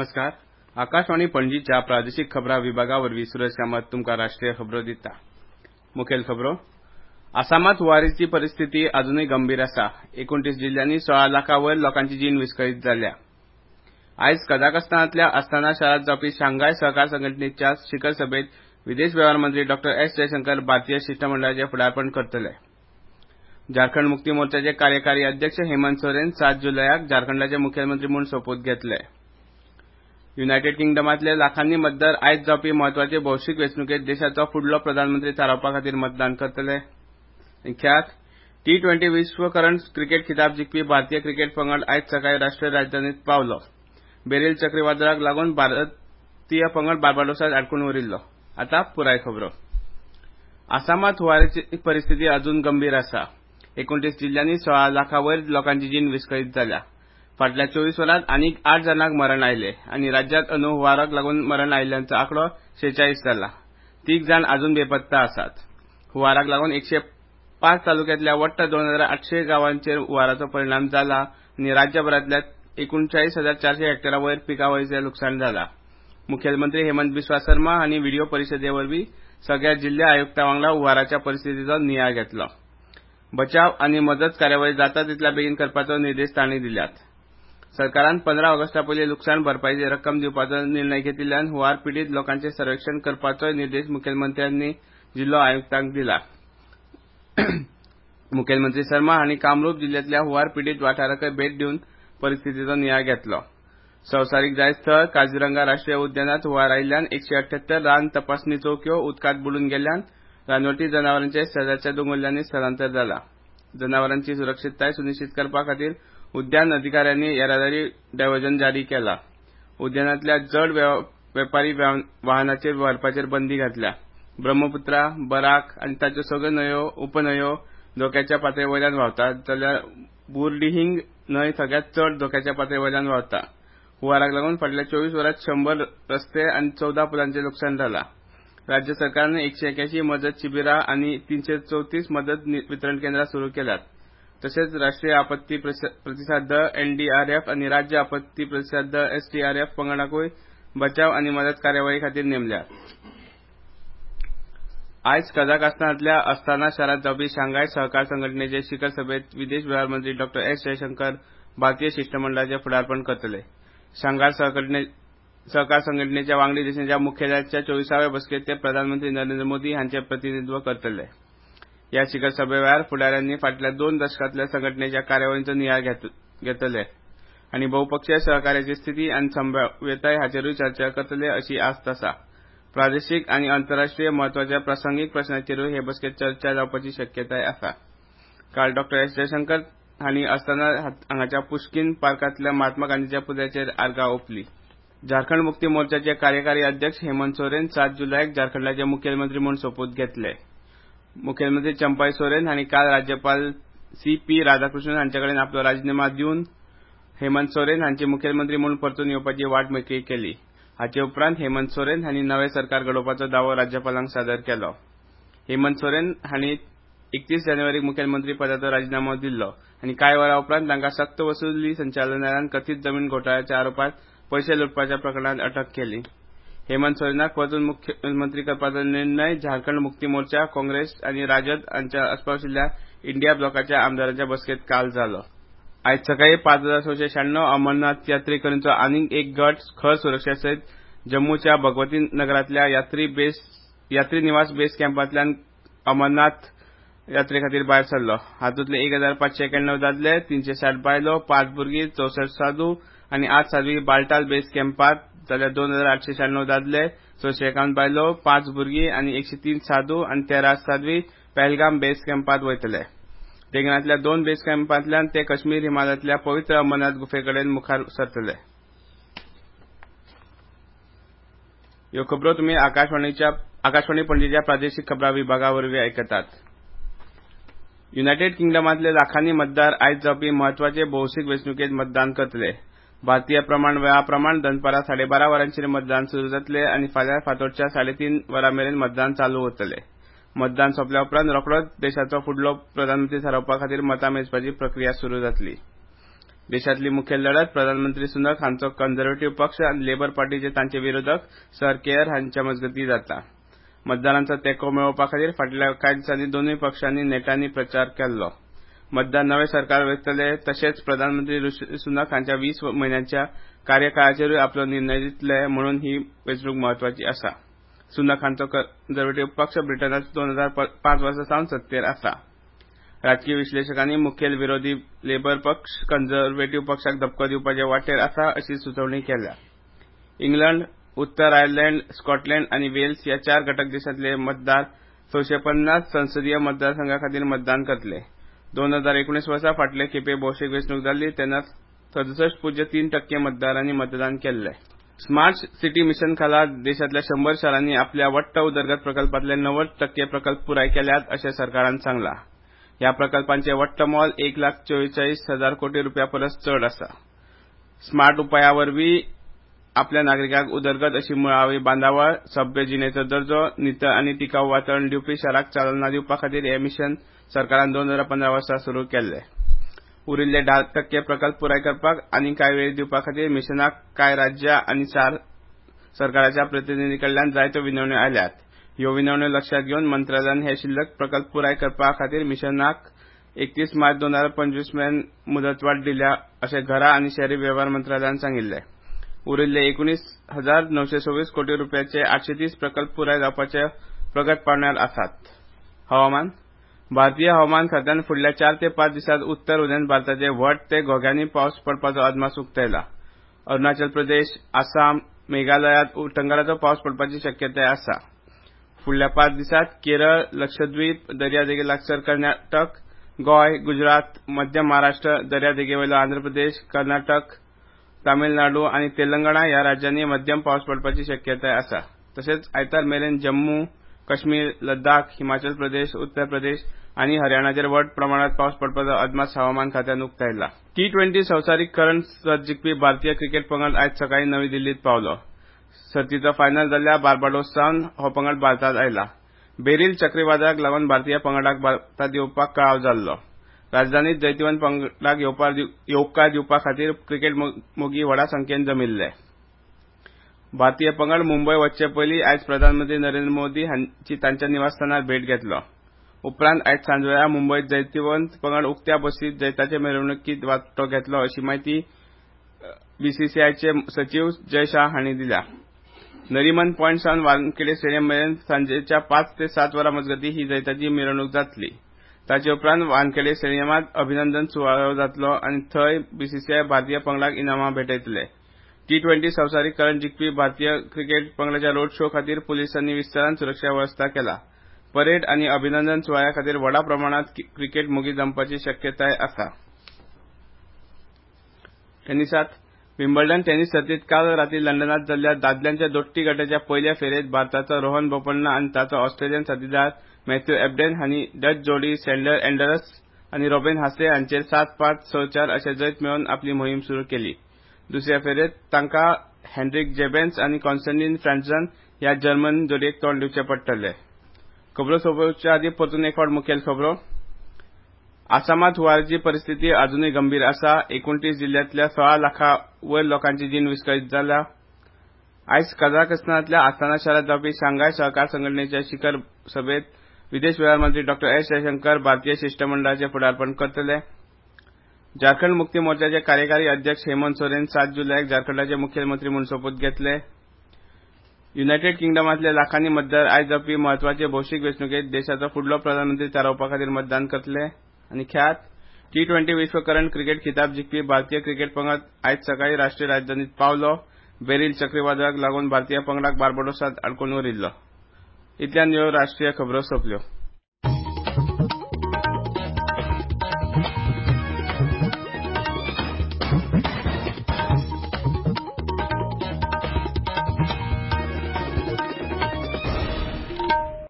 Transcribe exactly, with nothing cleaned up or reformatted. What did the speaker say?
नमस्कार. आकाशवाणी पणजीच्या प्रादेशीक खबरां विभागावरवीं सुरेश कामत तुमकां राष्ट्रीय खबरो दिता. मुखेल खबरो. आसामात हुंवाराची परिस्थिती अजूनय गंभीर आसा. एकोणतीस जिल्ल्यांनी सोळा लाखां वयर लोकांची जीण विस्कळीत जाल्या. आयज कझाकस्तानांतल्या अस्ताना शारांत जावपी शांघाय सहकार संघटनेच्या शिखर सभेत विदेश वेव्हार मंत्री डॉ एस जयशंकर भारतीय शिष्टमंडळाचें फुडारपण करतले. झारखंड मुक्ती मोर्चाचे कार्यकारी अध्यक्ष हेमंत सोरेन सात जुलयाक झारखंडाचे मुखेलमंत्री म्हूण सोपूत घेतले. युनायटेड किंगडमांतले लाखांनी मतदार आयज जावपी म्हत्वाचे भौशीक वेंचणुकेत देशाचो फुडलो प्रधानमंत्री थारावपा खातीर मतदान करतले. खेळांत टी ट्वेंटी विश्व करंड क्रिकेट खिताब जिखपी भारतीय क्रिकेट पंगड आयज सकाळीं राष्ट्रीय राजधानीत पावलो. बेरिल चक्रीवादळाक लागून भारतीय पंगड बार्बाडोसांत आडकून उरिल्लो. आतां पुराय खबरो. आसामात हुंवाराची परिस्थिती अजून गंभीर आसा. एकोणतीस जिल्ल्यांनी सोळा लाखां वयर लोकांची जीण विस्कळीत जाल्या. फाटल्या चोवीस वरांत आनीक आठ जाणांक मरण आयले आनी राज्यांत अंदू हुंवाराक लागून मरण आयिल्ल्यांचो आंकडो शेचाळीस जाला. तीग जाण अजून बेपत्ता आसात. हुंवाराक लागून एकशे पाच तालुक्यांतल्या वट्ट दोन हजार आठशे गांवांचेर हुंवाराचो परिणाम जाला आनी राज्यभरांतल्या एकुणचाळीस हजार चारशे हेक्टरा वयर पिकावळीचें लुकसाण जालां. मुखेलमंत्री हेमंत बिस्वा शर्मा हांणी व्हिडिओ परिशदे वरवीं सगळ्या जिल्हा आयुक्तां वांगडा हुंवाराच्या परिस्थितीचो नियाळ घेतलो. बचाव आनी मजत कार्यावळी जाता तितल्या बेगीन करपाचो निर्देश तांणी दिल्यात. सरकारान पंदरा ऑगस्टा पयलीं लुकसाण भरपाईची रक्कम दिवपाचो निर्णय घेतिल्ल्यान हुंवार पिडीत लोकांचें सर्वेक्षण करपाचोय निर्देश मुखेलमंत्र्यांनी जिल्हो आयुक्तांक दिला. मुखेलमंत्री शर्मा हांणी कामरूप जिल्ल्यांतल्या हुंवार पिडीत वाठाराकय भेट दिवन परिस्थितीचो नियाळ घेतलो. संवसारीक जायज थळ काझीरंगा राष्ट्रीय उद्यानांत हुंवार आयिल्ल्यान एकशे अठ्ठ्यात्तर रान तपासणी चौक्यो उदकांत बुडून गेल्ल्यान रानवटी जनावरांचें शेजारच्या दोंगुल्ल्यांनी स्थलांतर जालां. जनावरांची सुरक्षीतताय सुनिश्चित करपा खातीर उद्यान अधिकाऱ्यांनी येरादारी डायव्हर्जन जारी केलां. उद्यानांतल्या जड वेपारी वाहनांचेर व्हरपाचेर बंदी घातल्या. ब्रह्मपुत्रा, बराक आनी ताच्यो सगळ्यो न्हंयो उपन्हंयो धोक्याच्या पातळी वयल्यान व्हांवतात जाल्यार बुरडिहिंग न्हंय सगळ्यांत चड धोक्याच्या पातळी वयल्यान व्हांवता. हुंवाराक लागून फाटल्या चोवीस वरांत शंबर रस्ते आनी चौदा पुलांचें लुकसाण जालां. राज्य सरकारान एकशे एक्यायशीं मजत शिबिरां आनी तीनशे चवतीस मदत वितरण केंद्रां सुरू केल्यात. तशेंच राष्ट्रीय आपत्ती प्रतिसाद दळ एनडीआरएफ आनी राज्य आपत्ती प्रतिसाद दळ एसडीआरएफ पंगडांकूय बचाव आनी मदत कार्यावळी खातीर नेमल्यात. आयज कझाकस्तानांतल्या अस्ताना शारांत जावपी शांघाय सहकार संघटनेचे शिखर सभेत विदेश वेव्हार मंत्री डॉ एस जयशंकर भारतीय शिष्टमंडळाचें फुडारपण करतले. शांघाय सहकार संघटनेच्या वांगडी देशांच्या मुखेल्याच्या चोविसाव्या बसकेंत ते प्रधानमंत्री नरेंद्र मोदी हांचें प्रतिनिधीत्व करतले. ह्या शिखर सभे वेळार फुडाऱ्यांनी फाटल्या दोन दशकांतल्या संघटनेच्या कार्यावळींचो नियाळ घेतले आनी बहुपक्षीय सहकार्याची स्थिती आनी संभाव्यताय हाचेरूय चर्चा करतले अशी आस्त आसा. प्रादेशीक आनी आंतरराष्ट्रीय म्हत्वाच्या प्रासंगीक प्रस्नांचेरूय हे बसकेंत चर्चा जावपाची शक्यताय आसा. काल डॉ एस जयशंकर हांणी अस्ताना हांगाच्या पुश्कीन पार्कांतल्या महात्मा गांधीच्या पुतळ्याचेर आर्गां ओंपलीं. झारखंड मुक्ती मोर्चाचे कार्यकारी अध्यक्ष हेमंत सोरेन सात जुलयाक झारखंडाचे मुखेलमंत्री म्हूण सोपूत घेतले. मुखेलमंत्री चंपाई सोरेन हांणी काल राज्यपाल सी पी राधाकृष्णन हांचेकडेन आपलो राजीनामा दिवन हेमंत सोरेन हांची मुखेलमंत्री म्हूण परतून येवपाची वाट मेकळी केली. हाचे उपरांत हेमंत सोरेन हांणी नवें सरकार घडोवपाचो दावो राज्यपालांक सादर केलो. हेमंत सोरेन हांणी एकतीस जानेवारीक मुखेलमंत्री पदाचो राजीनामो दिल्लो आनी कांय वरां उपरांत तांकां सक्त वसुली संचालनालयान कथीत जमीन घोटाळ्याच्या आरोपांत पयशे लुटपाच्या प्रकरणांत अटक केली. हेमंत सोरेनाक परतून मुख्यमंत्री करपाचो निर्णय झारखंड मुक्ती मोर्चा, काँग्रेस आनी राजद हांच्या आस्पाविशिल्ल्या इंडिया ब्लॉकाच्या आमदारांच्या बसकेंत काल जालो. आयज सकाळीं पाच हजार सशे शहाण्णव अमरनाथ यात्रेकरूंचो आनीक एक गट खर सुरक्षे सयत जम्मूच्या भगवती नगरांतल्या यात्री निवास बेस कॅम्पांतल्यान अमरनाथ यात्रे खातीर भायर सरलो. हातूंतले एक हजार पांचशे एक्याण्णव दादले, तीनशे साठ बायलो, पांच भुरगीं, चौसष्ट साधू आनी आठ साधवी बालटाल बेस कॅम्पांत जाल्यार दोन हजार आठशे शहाण्णव दादले, सयशे एकावन्न बायलो, पांच भुरगीं आनी एकशे तीन साधू आनी तेरा साधवी पहलगाम बेस कॅम्पांत वयतले. देगणांतल्या दोन बेस कॅम्पांतल्यान ते काश्मीर हिमालयांतल्या पवित्र अमरनाथ गुफेकडेन मुखार सरतले. ह्यो खबरो तुमी आकाशवाणी पणजीच्या प्रादेशीक खबरां विभागावरवीं आयकतात. युनायटेड किंगडमांतले लाखांनी मतदार आयज जावपी म्हत्वाचे भौशीक वेंचणुकेत मतदान करतले. भारतीय प्रमाण वेळाप्रमाण दनपारां साडेबारा वरांचेर मतदान सुरू जातलें आनी फाल्यां फांतोडच्या साडेतीन वरां मेरेन मतदान चालू उरतलें. मतदान सोंपल्या उपरांत रोखडोच देशाचो फुडलो प्रधानमंत्री थारावपा खातीर मतां मेजपाची प्रक्रिया सुरू जातली. देशातली मुखेल लढत प्रधानमंत्री सुनक हांचो कन्झर्वेटिव्ह पक्ष आनी लेबर पार्टीचे तांचे विरोधक सर केयर हांच्या मजगतीं जाता. मतदारांचो तेंको मेळोवपा खातीर फाटल्या कांय दिसांनी दोनूय पक्षांनी नेटांनी प्रचार केल्लो. मतदार नवे सरकार वेंचतले तशेंच प्रधानमंत्री ऋषी सुनक हांच्या वीस म्हयन्यांच्या कार्यकाळाचेरूय आपलो निर्णय दितले म्हणून ही वेंचणूक म्हत्वाची आसा. सुनक हांचो कन्झर्वेटिव्ह पक्ष ब्रिटनांत दोन हजार पांच वर्सा सावन सत्तेर आसा. राजकीय विश्लेशकांनी मुखेल विरोधी लेबर पक्ष कन्झर्वेटिव्ह पक्षाक धपको दिवपाचे वाटेर आसा अशी सुचोवणी केल्या. इंग्लंड, उत्तर आयर्लंड, स्कॉटलंड आनी वेल्स ह्या चार घटक देशांतले मतदार सशे पन्नास संसदीय मतदारसंघा खातीर मतदान करतले. दोन हजार एकुणीस वर्सा फाटले खेपे भौशीक वेंचणूक जाल्ली तेन्ना सदुसश्ट पुज्य तीन टक्के मतदारांनी मतदान केल्ले. स्मार्ट सिटी मिशन खाला देशांतल्या शंभर शारांनी आपल्या वट्ट उदरगत प्रकल्पांतले नव्वद टक्के प्रकल्प पुराय केल्यात अशें सरकारान सांगलां. ह्या प्रकल्पांचे वट्ट मोल एक लाख चोवेचाळीस हजार कोटी रुपया परस चड आसा. स्मार्ट उपाया वरवीं आपल्या नागरिकांक उदरगत अशी मुळावी बांदावळ, सभ्य जिणेचो दर्जो, नितळ आनी टिकाऊ वातावरण दिवपी शारांक चालना दिवपा खातीर हें मिशन सरकारान दोन हजार पंदरा वर्सा सुरू केल्लें. उरिल्ले धा टक्के प्रकल्प पुराय करपाक आनी कांय वेळ दिवपा खातीर मिशनाक कांय राज्यां आनी शार सरकाराच्या प्रतिनिधी कडल्यान जायत्यो विनवण्यो आयल्यात. ह्यो विनवण्यो लक्षांत घेवन मंत्रालयान हे शिल्लक प्रकल्प पुराय करपा खातीर मिशनाक एकतीस मार्च दोन हजार पंचवीस मेरेन मुदतवाड दिल्या अशें घरां आनी शहरी वेव्हार मंत्रालयान सांगिल्लें. उरिल्ले एकुणीस हजार णवशे सव्वीस कोटी रुपयाचे आठशे तीस प्रकल्प पुराय जावपाचे प्रगत पावण्यार आसात. हवामान भारतीय हवामान खात्यान फुडल्या चार ते पांच दिसांत उत्तर हुदेंत भारताचे व्हड ते घोग्यांनी पावस पडपाचो अदमास उक्तायला. अरुणाचल प्रदेश, आसाम, मेघालयात उटंगराचो पावस पडपाची शक्यताय आसा. फुडल्या पांच दिसांत केरळ, लक्षद्वीप, दर्यादेगे लागसार कर्नाटक, गोंय, गुजरात, मध्य महाराष्ट्र, दर्यादेगेवयलो आंध्र प्रदेश, कर्नाटक, तामिळनाडू आनी तेलंगणा ह्या राज्यांनी मध्यम पावस पडपाची शक्यताय आसा. तशेंच आयतार मेरेन जम्मू, काश्मीर, लद्दाख, हिमाचल प्रदेश, उत्तर प्रदेश आनी हरियाणाचेर व्हड प्रमाणात पावस पडपाचो अदमास हवामान खात्यान उक्तायला. टी ट्वेंटी संवसारीक करंड सर्त जिखपी भारतीय क्रिकेट पंगड आयज सकाळीं नवी दिल्लींत पावलो. सर्तीचो फायनल जाल्ल्या बार्बाडोस सावन हो पंगड भारतांत आयला. बेरिल चक्रीवादळाक लागून भारतीय पंगडाक भारतांत येवपाक कळाव जाल्लो. राजधानीत जैतिवंत पंगडाक येवकार दिवपा खातीर क्रिकेट मोगी व्हडा संख्येन जमिल्ले. भारतीय पंगड मुंबय वचचे पयलीं आयज प्रधानमंत्री नरेंद्र मोदी हांची तांच्या निवासस्थानार भेट घेतलो. उपरांत आयज सांजवेळा मुंबयत जैतिवंत पंगड उक्त्या बसींत जैताचे मिरवणुकीत वांटो घेतलो अशी माहिती बीसीसीआयचे सचीव जय शाह हांणी दिल्या. नरीमन पॉयंट सावन वानखेडे स्टेडियम मेरेन सांजेच्या पांच ते सात वरां मजगतीं ही जैताची मिरवणूक जातली. ताचे उपरांत वानखेडे स्टेडियमांत अभिनंदन सुवाळो जातलो आनी थंय बीसीसीआय भारतीय पंगडाक इनामां भेटयतले. टी ट्वेंटी संवसारीक करंड जिखपी भारतीय क्रिकेट पंगडाच्या रोड शो खातीर पुलिसांनी विस्तारान सुरक्षा वेवस्था केला. परेड आनी अभिनंदन सुवाळ्या खातीर व्हडा प्रमाणांत क्रिकेट मोगी जमपाची शक्यताय आसा. टेनिसांत विम्बल्डन टेनिस सर्तींत काल रातीं लंडनांत जाल्ल्या दादल्यांच्या दोट्टी गटाच्या पयल्या फेरयेंत भारताचो रोहन बोपण्णा आनी ताचो ऑस्ट्रेलियन साथीदार मॅथ्यू एबडेन हांणी डच जोडी सँडर एंडरस आनी रॉबिन हासे हांचेर सात पांच स चार अशें जैत मेळोवन आपली मोहीम सुरू केली. दुसऱ्या फेरयेंत तांकां हेनरिक जेबेन्स आनी कॉन्स्टँटीन फ्रान्झन ह्या जर्मन जोडयेक तोंड दिवचें पडटलें. खबरो सोंपवचे आदीं परतून एक फावट मुखेल खबरो. आसामांत हुंवाराची परिस्थिती अजूनय गंभीर आसा. एकुणतीस जिल्ल्यांतल्या सोळा लाखां वयर लोकांची जीण विस्कळीत जाल्या. आयज कझाकस्तानांतल्या आस्ताना शारांत जावपी शांघाय सहकार संघटणेच्या शिखर सभेत विदेश वेव्हार मंत्री डॉ एस जयशंकर भारतीय शिष्टमंडळाचें फुडारपण करतले. झारखंड मुक्ती मोर्चाचे कार्यकारी अध्यक्ष हेमंत सोरेन सात जुलयाक झारखंडाचे मुखेलमंत्री म्हूण सोपूत घेतले. युनायटेड किंगडमांतले लाखांनी मतदार आयज जावपी म्हत्वाचे भौशीक वेंचणुकेंत देशाचो फुडलो प्रधानमंत्री थारावपा खातीर मतदान करतले. आनी खेळांत टी ट्वेंटी विश्व करंड क्रिकेट खिताब जिखपी भारतीय क्रिकेट पंगड आयज सकाळीं राष्ट्रीय राजधानीत पावलो. बेरिल चक्रीवादळाक लागून भारतीय पंगडाक बार्बाडोसांत आडकून उरिल्लो. इतल्यान ह्यो राष्ट्रीय खबरो सोंपल्यो.